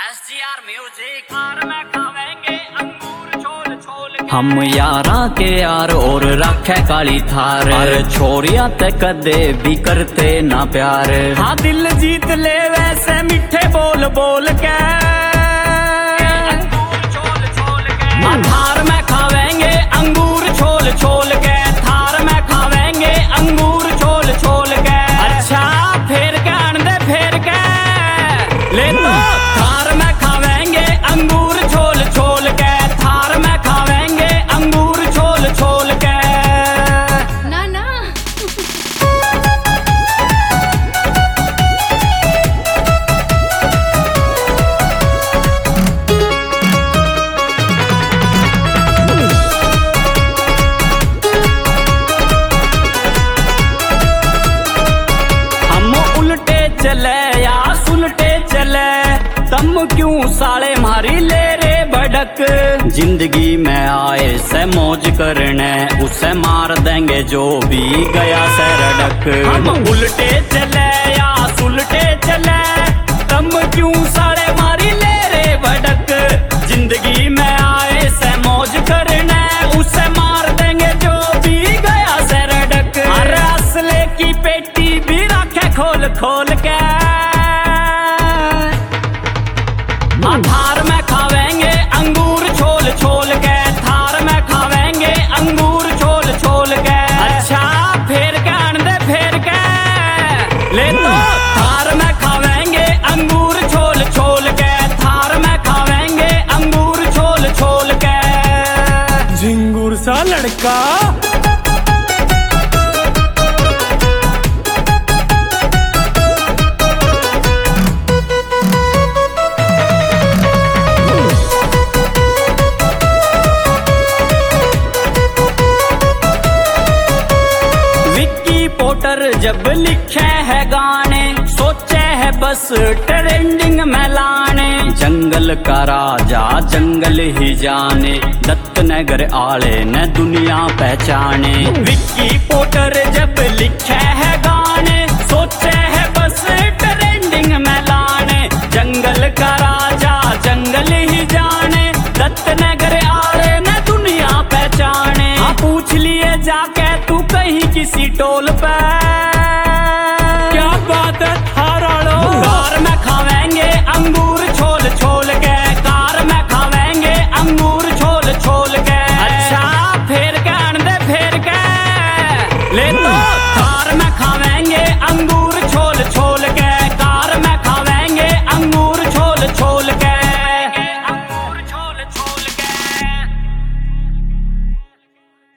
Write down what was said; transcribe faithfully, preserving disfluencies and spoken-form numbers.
SGR music हार में खावेंगे अंगूर छोल छोल के। हम यारा के यार और रखे काली थार, छोरिया ते कदे भी करते ना प्यार। हाँ दिल जीत ले वैसे मीठे बोल बोल के अंगूर छोल छोल के। हाँ थार में खावेंगे अंगूर छोल छोल के, थार में खावेंगे अंगूर छोल छोल के। अच्छा फेर के आन दे फेर के ले तो थार में खावेंगे अंगूर छोल छोल के, थार में खावेंगे अंगूर छोल छोल के। ना ना हम उल्टे चले या सुलटे चले, तम क्यों साले मारी ले रे भड़क। जिंदगी में आए से मौज करने, उसे मार देंगे जो भी गया से रड़क। हम उल्टे चले या सुलटे चले, तम क्यों साले मारी ले रे भड़क। जिंदगी में आए से मौज करने, उसे मार देंगे जो भी गया से रड़क। अरे असले की पेटी भी रखे खोल खोल के, थार में खावेंगे अंगूर छोल छोल के, थार में खावेंगे अंगूर छोल छोल के। अच्छा फेर के आन दे फेर के ले तो थार में खावेंगे अंगूर छोल छोल के, थार में खावेंगे अंगूर छोल छोल के। झिंगुर सा लड़का पोटर जब लिखे है गाने, सोचे है बस ट्रेंडिंग में लाने। जंगल का राजा जंगल ही जाने, दत्त नगर आले ने दुनिया पहचाने। विक्की पोटर जब लिखे है गाने, सोचे है बस ट्रेंडिंग में लाने। जंगल का राजा जंगल ही जाने, दत्त नगर आले ने दुनिया पहचाने। हाँ पूछ लिए जाके तू कहीं किसी टोल